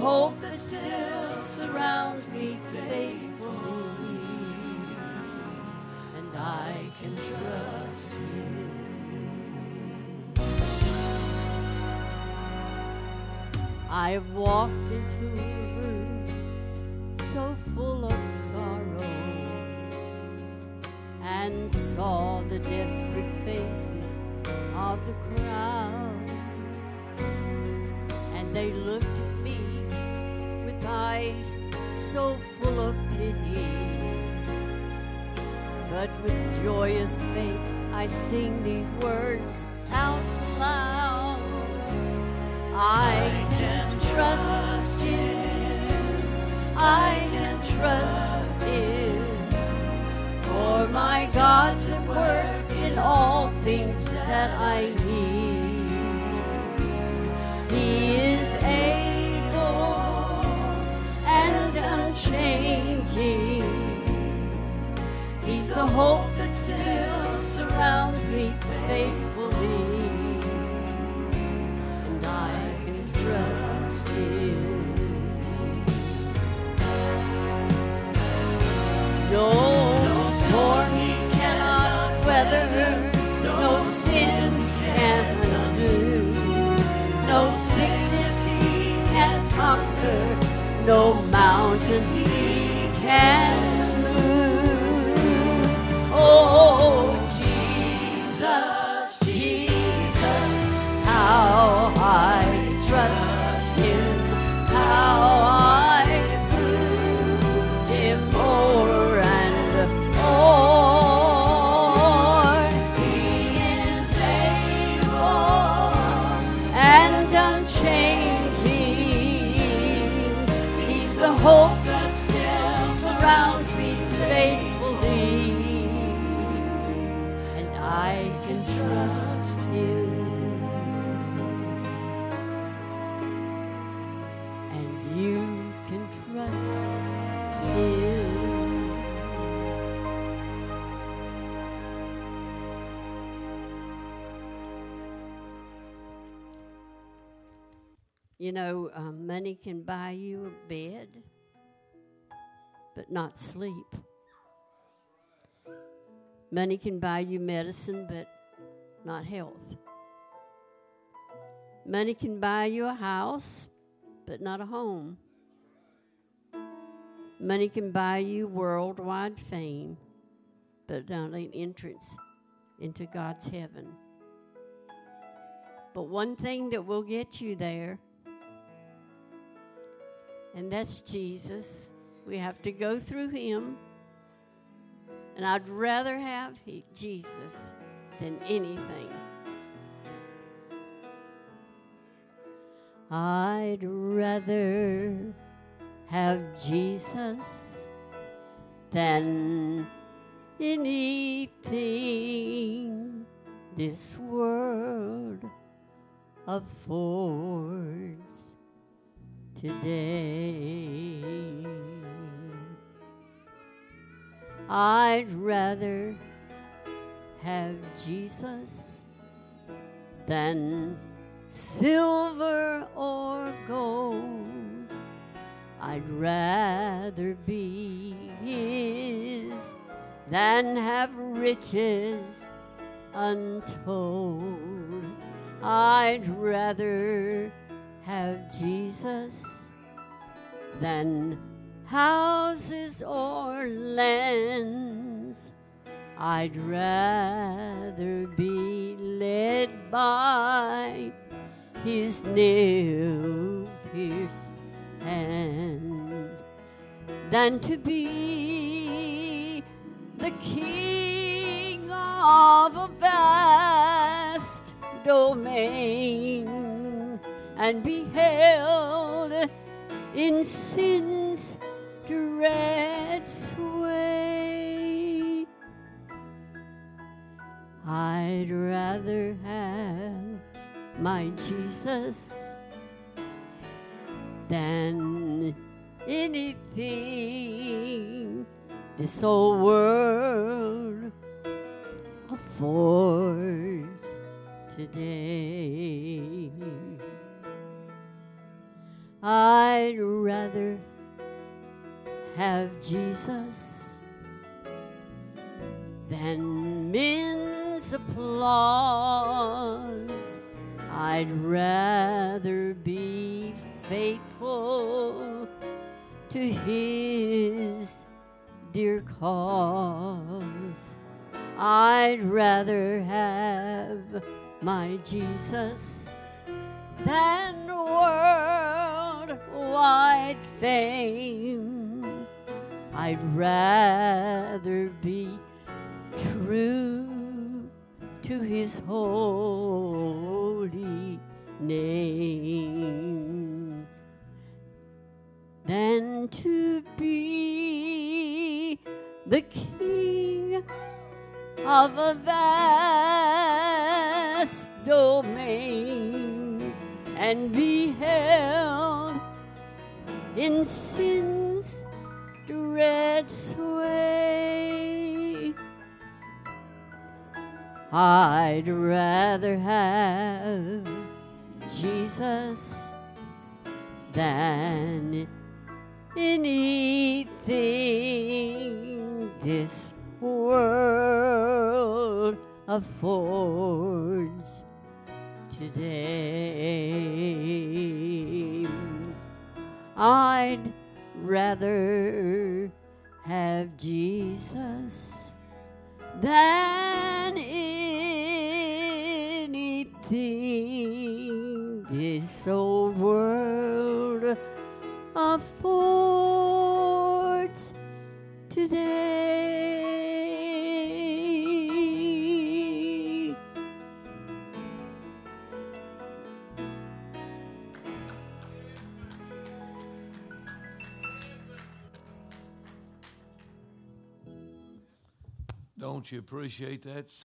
hope that still surrounds me faithfully, and I can trust Him. I've walked into a room so full of sorrow and saw the desperate faces of the crowd, and they looked at me with eyes so full of pity. But with joyous faith I sing these words out loud. I can trust Him, I can trust Him, for my God's at work in all things that I need. He is able and unchanging. He's the hope that still surrounds me faithfully, and I can trust Him. No storm He cannot weather, no sin He can't undo, no sickness He can't conquer, no mountain He can't move. Oh, Jesus, Jesus, how I trust Him, how I proved Him o'er and o'er. He is able and unchanging. He's the hope that still surrounds me faithfully, and I can trust Him. And you can trust Him. You know, money can buy you a bed, but not sleep. Money can buy you medicine, but not health. Money can buy you a house, but not a home. Money can buy you worldwide fame, but not an entrance into God's heaven. But one thing that will get you there, and that's Jesus. We have to go through Him. And I'd rather have Jesus than anything. I'd rather have Jesus than anything this world affords today. I'd rather have Jesus than silver or gold. I'd rather be His than have riches untold. I'd rather have Jesus than houses or lands. I'd rather be led by His nail-pierced hands than to be the king of a vast domain and be held in sin's dread sway. I'd rather have my Jesus than anything this old world affords today. I'd Jesus, than men's applause. I'd rather be faithful to His dear cause. I'd rather have my Jesus than worldwide fame. I'd rather be true to His holy name than to be the king of a vast domain and be held in sin's dread sway. I'd rather have Jesus than anything this world affords today. I'd rather have Jesus than anything this old world affords today. Don't you appreciate that?